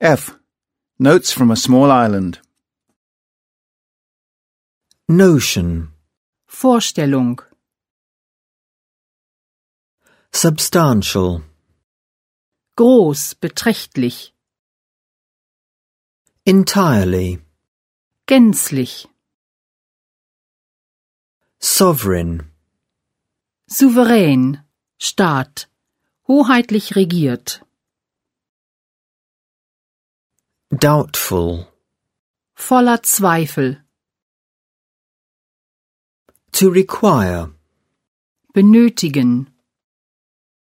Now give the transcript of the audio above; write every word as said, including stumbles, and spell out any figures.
F. Notes from a small island. Notion. Vorstellung. Substantial. Groß, beträchtlich. Entirely. Gänzlich. Sovereign. Souverän. Staat. Hoheitlich regiert. Doubtful. Voller Zweifel. To require. Benötigen.